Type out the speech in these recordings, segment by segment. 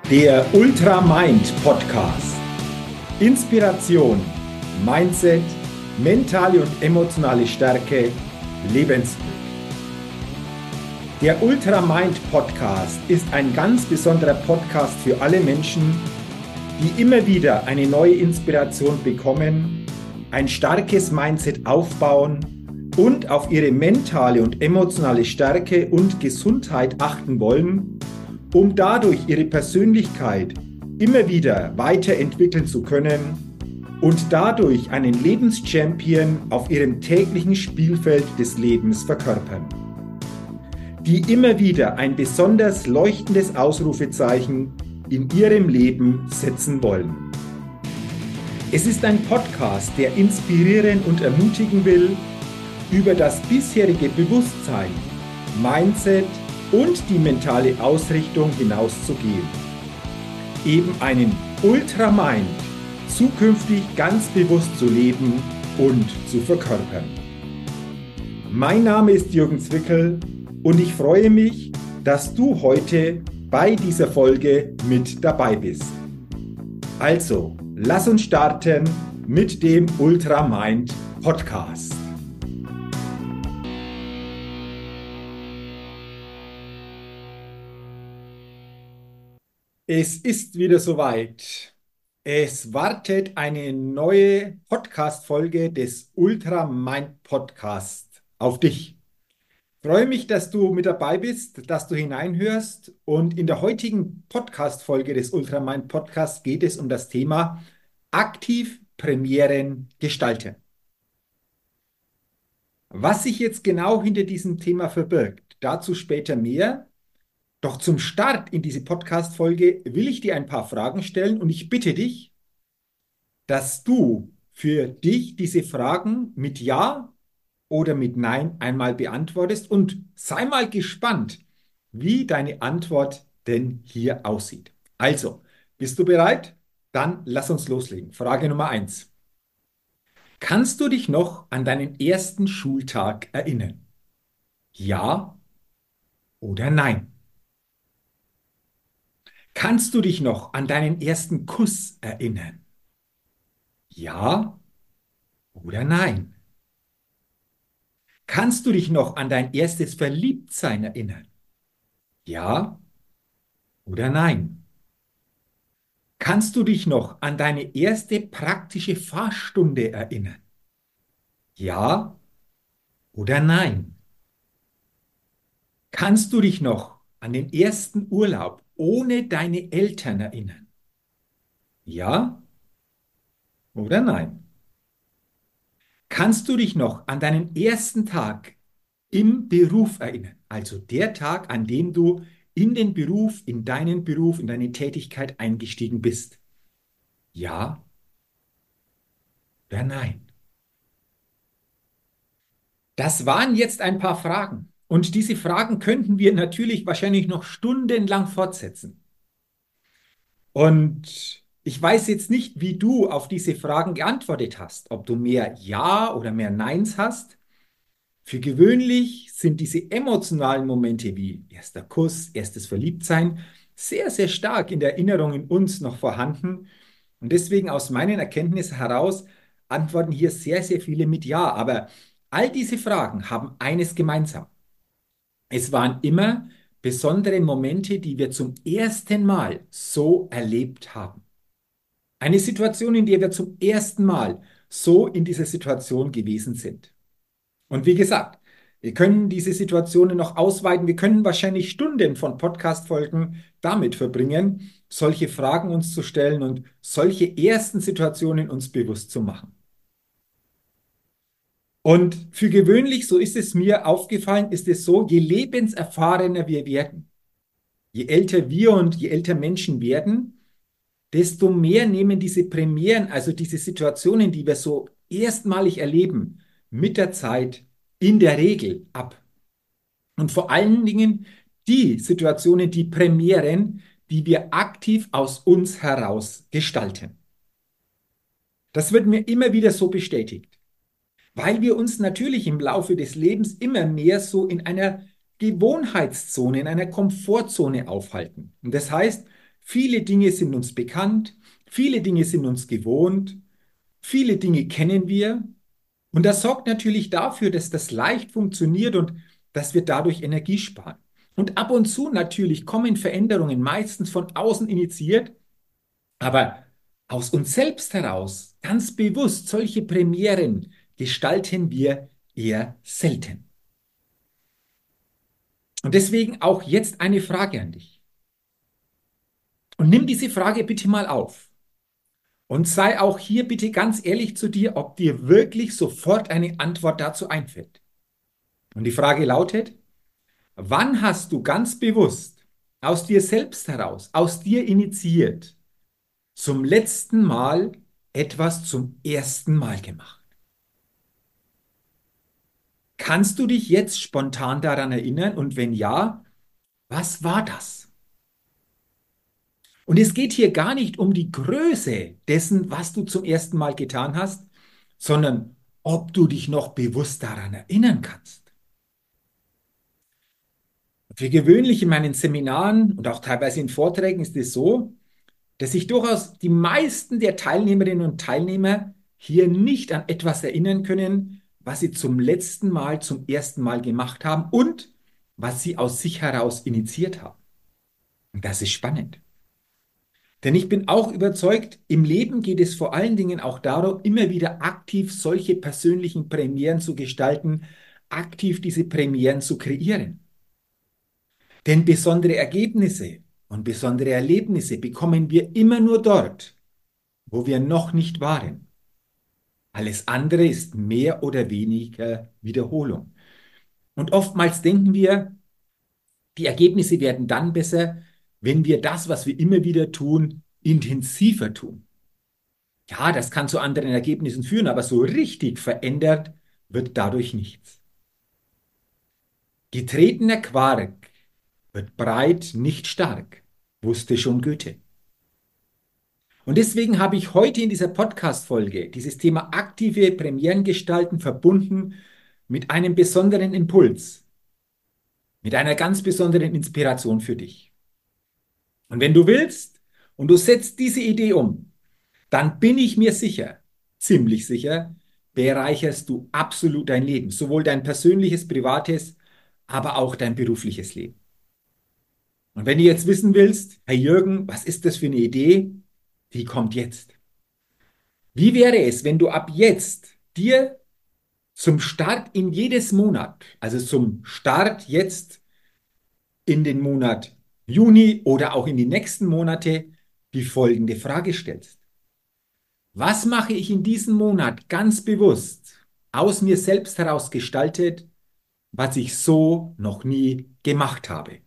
Der Ultramind Podcast. Inspiration, Mindset, mentale und emotionale Stärke, Lebensglück. Der Ultramind Podcast ist ein ganz besonderer Podcast für alle Menschen, die immer wieder eine neue Inspiration bekommen, ein starkes Mindset aufbauen und auf ihre mentale und emotionale Stärke und Gesundheit achten wollen, um dadurch ihre Persönlichkeit immer wieder weiterentwickeln zu können und dadurch einen Lebenschampion auf ihrem täglichen Spielfeld des Lebens verkörpern, die immer wieder ein besonders leuchtendes Ausrufezeichen in ihrem Leben setzen wollen. Es ist ein Podcast, der inspirieren und ermutigen will, über das bisherige Bewusstsein, Mindset und die mentale Ausrichtung hinauszugehen. Eben einen Ultramind zukünftig ganz bewusst zu leben und zu verkörpern. Mein Name ist Jürgen Zwickel und ich freue mich, dass du heute bei dieser Folge mit dabei bist. Also, lass uns starten mit dem Ultramind Podcast. Es ist wieder soweit. Es wartet eine neue Podcast-Folge des Ultramind Podcast auf dich. Ich freue mich, dass du mit dabei bist, dass du hineinhörst. Und in der heutigen Podcast-Folge des Ultramind Podcasts geht es um das Thema aktiv Premieren gestalten. Was sich jetzt genau hinter diesem Thema verbirgt, dazu später mehr. Doch zum Start in diese Podcast-Folge will ich dir ein paar Fragen stellen und ich bitte dich, dass du für dich diese Fragen mit Ja oder mit Nein einmal beantwortest und sei mal gespannt, wie deine Antwort denn hier aussieht. Also, bist du bereit? Dann lass uns loslegen. Frage Nummer 1. Kannst du dich noch an deinen ersten Schultag erinnern? Ja oder nein? Kannst du dich noch an deinen ersten Kuss erinnern? Ja oder nein? Kannst du dich noch an dein erstes Verliebtsein erinnern? Ja oder nein? Kannst du dich noch an deine erste praktische Fahrstunde erinnern? Ja oder nein? Kannst du dich noch an den ersten Urlaub ohne deine Eltern erinnern? Ja oder nein? Kannst du dich noch an deinen ersten Tag im Beruf erinnern? Also der Tag, an dem du in den Beruf, in deine Tätigkeit eingestiegen bist. Ja oder nein? Das waren jetzt ein paar Fragen. Und diese Fragen könnten wir natürlich wahrscheinlich noch stundenlang fortsetzen. Und ich weiß jetzt nicht, wie du auf diese Fragen geantwortet hast, ob du mehr Ja oder mehr Neins hast. Für gewöhnlich sind diese emotionalen Momente wie erster Kuss, erstes Verliebtsein sehr, sehr stark in der Erinnerung in uns noch vorhanden. Und deswegen aus meinen Erkenntnissen heraus antworten hier sehr, sehr viele mit Ja. Aber all diese Fragen haben eines gemeinsam. Es waren immer besondere Momente, die wir zum ersten Mal so erlebt haben. Eine Situation, in der wir zum ersten Mal so in dieser Situation gewesen sind. Und wie gesagt, wir können diese Situationen noch ausweiten. Wir können wahrscheinlich Stunden von Podcast-Folgen damit verbringen, solche Fragen uns zu stellen und solche ersten Situationen uns bewusst zu machen. Und für gewöhnlich, so ist es mir aufgefallen, ist es so, je lebenserfahrener wir werden, je älter wir und je älter Menschen werden, desto mehr nehmen diese Premieren, also diese Situationen, die wir so erstmalig erleben, mit der Zeit in der Regel ab. Und vor allen Dingen die Situationen, die Premieren, die wir aktiv aus uns heraus gestalten. Das wird mir immer wieder so bestätigt, weil wir uns natürlich im Laufe des Lebens immer mehr so in einer Gewohnheitszone, in einer Komfortzone aufhalten. Und das heißt, Viele Dinge sind uns bekannt, viele Dinge sind uns gewohnt, viele Dinge kennen wir. Und das sorgt natürlich dafür, dass das leicht funktioniert und dass wir dadurch Energie sparen. Und ab und zu natürlich kommen Veränderungen meistens von außen initiiert, aber aus uns selbst heraus, ganz bewusst, solche Premieren gestalten wir eher selten. Und deswegen auch jetzt eine Frage an dich. Und nimm diese Frage bitte mal auf. Und sei auch hier bitte ganz ehrlich zu dir, ob dir wirklich sofort eine Antwort dazu einfällt. Und die Frage lautet, wann hast du ganz bewusst aus dir selbst heraus, aus dir initiiert, zum letzten Mal etwas zum ersten Mal gemacht? Kannst du dich jetzt spontan daran erinnern? Und wenn ja, was war das? Und es geht hier gar nicht um die Größe dessen, was du zum ersten Mal getan hast, sondern ob du dich noch bewusst daran erinnern kannst. Für gewöhnlich in meinen Seminaren und auch teilweise in Vorträgen ist es so, dass sich durchaus die meisten der Teilnehmerinnen und Teilnehmer hier nicht an etwas erinnern können, was sie zum letzten Mal, zum ersten Mal gemacht haben und was sie aus sich heraus initiiert haben. Und das ist spannend. Denn ich bin auch überzeugt, im Leben geht es vor allen Dingen auch darum, immer wieder aktiv solche persönlichen Premieren zu gestalten, aktiv diese Premieren zu kreieren. Denn besondere Ergebnisse und besondere Erlebnisse bekommen wir immer nur dort, wo wir noch nicht waren. Alles andere ist mehr oder weniger Wiederholung. Und oftmals denken wir, die Ergebnisse werden dann besser, wenn wir das, was wir immer wieder tun, intensiver tun. Ja, das kann zu anderen Ergebnissen führen, aber so richtig verändert wird dadurch nichts. Getretener Quark wird breit, nicht stark, wusste schon Goethe. Und deswegen habe ich heute in dieser Podcast-Folge dieses Thema aktive Premieren gestalten verbunden mit einem besonderen Impuls, mit einer ganz besonderen Inspiration für dich. Und wenn du willst und du setzt diese Idee um, dann bin ich mir sicher, ziemlich sicher, bereicherst du absolut dein Leben, sowohl dein persönliches, privates, aber auch dein berufliches Leben. Und wenn du jetzt wissen willst, Herr Jürgen, was ist das für eine Idee? Die kommt jetzt. Wie wäre es, wenn du ab jetzt dir zum Start in jedes Monat, also zum Start jetzt in den Monat Juni oder auch in die nächsten Monate, die folgende Frage stellst? Was mache ich in diesem Monat ganz bewusst, aus mir selbst heraus gestaltet, was ich so noch nie gemacht habe?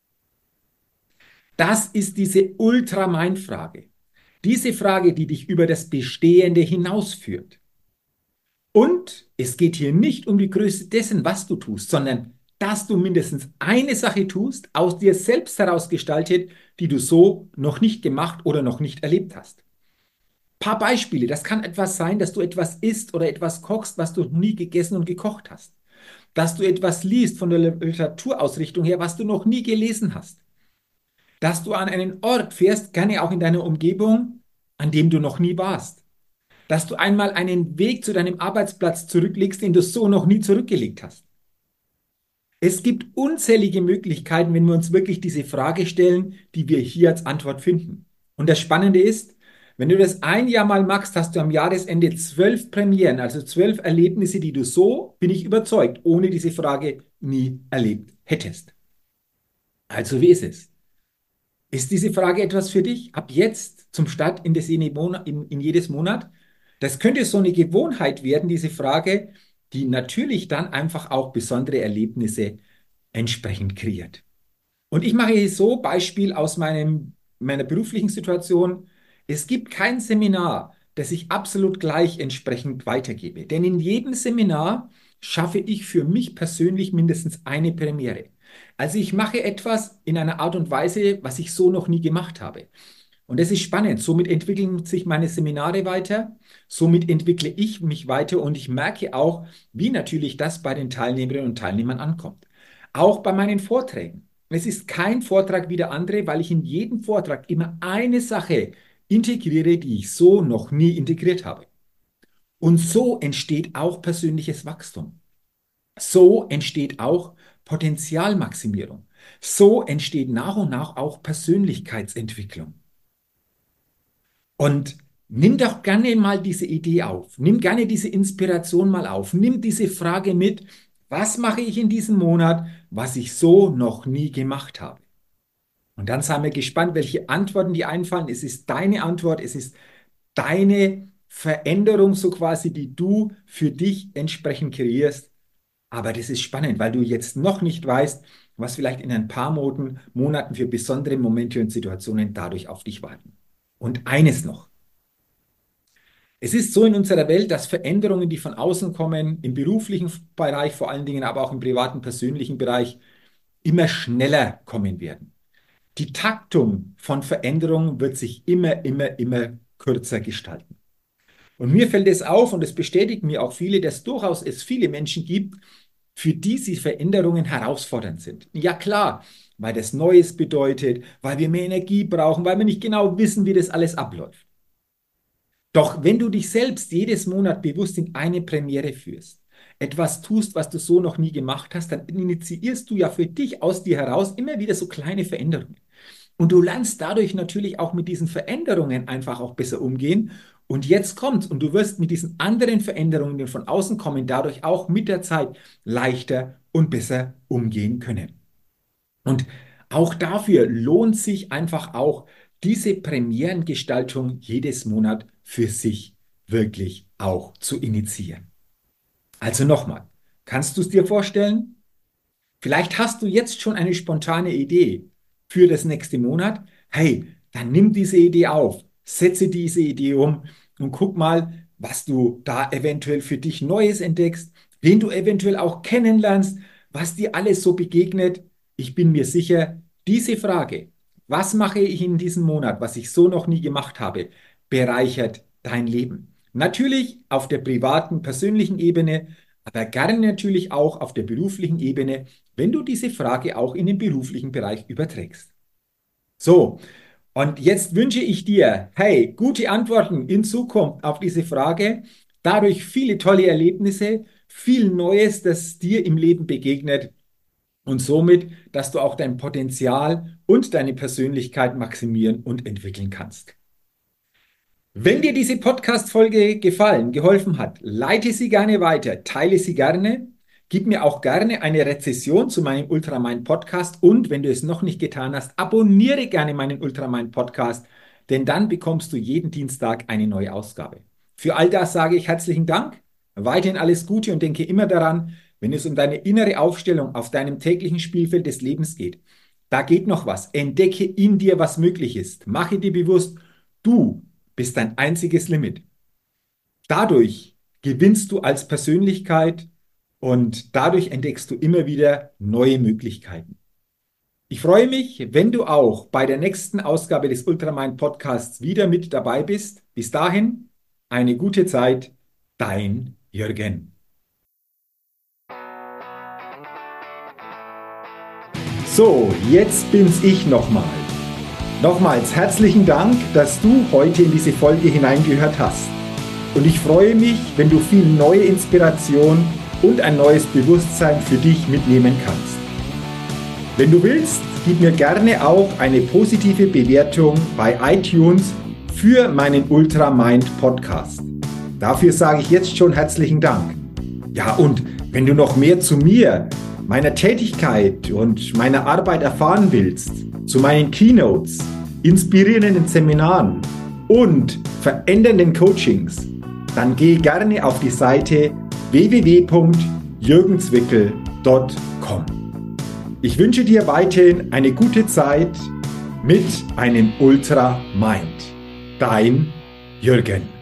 Das ist diese Ultra-Mind-Frage. Diese Frage, die dich über das Bestehende hinausführt. Und es geht hier nicht um die Größe dessen, was du tust, sondern dass du mindestens eine Sache tust, aus dir selbst heraus gestaltet, die du so noch nicht gemacht oder noch nicht erlebt hast. Paar Beispiele. Das kann etwas sein, dass du etwas isst oder etwas kochst, was du noch nie gegessen und gekocht hast. Dass du etwas liest von der Literaturausrichtung her, was du noch nie gelesen hast. Dass du an einen Ort fährst, gerne auch in deiner Umgebung, an dem du noch nie warst. Dass du einmal einen Weg zu deinem Arbeitsplatz zurücklegst, den du so noch nie zurückgelegt hast. Es gibt unzählige Möglichkeiten, wenn wir uns wirklich diese Frage stellen, die wir hier als Antwort finden. Und das Spannende ist, wenn du das ein Jahr mal machst, hast du am Jahresende 12 Premieren, also 12 Erlebnisse, die du so, bin ich überzeugt, ohne diese Frage nie erlebt hättest. Also wie ist es? Ist diese Frage etwas für dich? Ab jetzt zum Start in jedes Monat? Das könnte so eine Gewohnheit werden, diese Frage, die natürlich dann einfach auch besondere Erlebnisse entsprechend kreiert. Und ich mache hier so Beispiel aus meiner beruflichen Situation. Es gibt kein Seminar, das ich absolut gleich entsprechend weitergebe. Denn in jedem Seminar schaffe ich für mich persönlich mindestens eine Premiere. Also ich mache etwas in einer Art und Weise, was ich so noch nie gemacht habe. Und das ist spannend. Somit entwickeln sich meine Seminare weiter, somit entwickle ich mich weiter und ich merke auch, wie natürlich das bei den Teilnehmerinnen und Teilnehmern ankommt. Auch bei meinen Vorträgen. Und es ist kein Vortrag wie der andere, weil ich in jedem Vortrag immer eine Sache integriere, die ich so noch nie integriert habe. Und so entsteht auch persönliches Wachstum. So entsteht auch Potenzialmaximierung. So entsteht nach und nach auch Persönlichkeitsentwicklung. Und nimm doch gerne mal diese Idee auf. Nimm gerne diese Inspiration mal auf. Nimm diese Frage mit, was mache ich in diesem Monat, was ich so noch nie gemacht habe? Und dann seien wir gespannt, welche Antworten dir einfallen. Es ist deine Antwort, es ist deine Veränderung so quasi, die du für dich entsprechend kreierst. Aber das ist spannend, weil du jetzt noch nicht weißt, was vielleicht in ein paar Monaten für besondere Momente und Situationen dadurch auf dich warten. Und eines noch. Es ist so in unserer Welt, dass Veränderungen, die von außen kommen, im beruflichen Bereich vor allen Dingen, aber auch im privaten, persönlichen Bereich, immer schneller kommen werden. Die Taktung von Veränderungen wird sich immer kürzer gestalten. Und mir fällt es auf, und es bestätigen mir auch viele, dass durchaus es viele Menschen gibt, für die diese Veränderungen herausfordernd sind. Ja klar, weil das Neues bedeutet, weil wir mehr Energie brauchen, weil wir nicht genau wissen, wie das alles abläuft. Doch wenn du dich selbst jedes Monat bewusst in eine Premiere führst, etwas tust, was du so noch nie gemacht hast, dann initiierst du ja für dich aus dir heraus immer wieder so kleine Veränderungen. Und du lernst dadurch natürlich auch mit diesen Veränderungen einfach auch besser umgehen. Und jetzt kommt's. Und du wirst mit diesen anderen Veränderungen, die von außen kommen, dadurch auch mit der Zeit leichter und besser umgehen können. Und auch dafür lohnt sich einfach auch diese Premierengestaltung jedes Monat für sich wirklich auch zu initiieren. Also nochmal, kannst du es dir vorstellen? Vielleicht hast du jetzt schon eine spontane Idee für das nächste Monat. Hey, dann nimm diese Idee auf, setze diese Idee um und guck mal, was du da eventuell für dich Neues entdeckst, wen du eventuell auch kennenlernst, was dir alles so begegnet. Ich bin mir sicher, diese Frage, was mache ich in diesem Monat, was ich so noch nie gemacht habe, bereichert dein Leben. Natürlich auf der privaten, persönlichen Ebene, aber gerne natürlich auch auf der beruflichen Ebene, wenn du diese Frage auch in den beruflichen Bereich überträgst. So, und jetzt wünsche ich dir, hey, gute Antworten in Zukunft auf diese Frage, dadurch viele tolle Erlebnisse, viel Neues, das dir im Leben begegnet und somit, dass du auch dein Potenzial und deine Persönlichkeit maximieren und entwickeln kannst. Wenn dir diese Podcast-Folge geholfen hat, leite sie gerne weiter, teile sie gerne, gib mir auch gerne eine Rezession zu meinem Ultramind Podcast und wenn du es noch nicht getan hast, abonniere gerne meinen Ultramind Podcast, denn dann bekommst du jeden Dienstag eine neue Ausgabe. Für all das sage ich herzlichen Dank, weiterhin alles Gute und denke immer daran, wenn es um deine innere Aufstellung auf deinem täglichen Spielfeld des Lebens geht, da geht noch was. Entdecke in dir, was möglich ist. Mache dir bewusst, du bist dein einziges Limit. Dadurch gewinnst du als Persönlichkeit und dadurch entdeckst du immer wieder neue Möglichkeiten. Ich freue mich, wenn du auch bei der nächsten Ausgabe des Ultramind Podcasts wieder mit dabei bist. Bis dahin, eine gute Zeit, dein Jürgen. So, jetzt bin's ich nochmal. Nochmals herzlichen Dank, dass du heute in diese Folge hineingehört hast. Und ich freue mich, wenn du viel neue Inspiration und ein neues Bewusstsein für dich mitnehmen kannst. Wenn du willst, gib mir gerne auch eine positive Bewertung bei iTunes für meinen Ultramind Podcast. Dafür sage ich jetzt schon herzlichen Dank. Ja, und wenn du noch mehr zu mir, meiner Tätigkeit und meiner Arbeit erfahren willst, zu meinen Keynotes, inspirierenden Seminaren und verändernden Coachings, dann geh gerne auf die Seite www.jürgenzwickel.com. Ich wünsche dir weiterhin eine gute Zeit mit einem Ultramind. Dein Jürgen.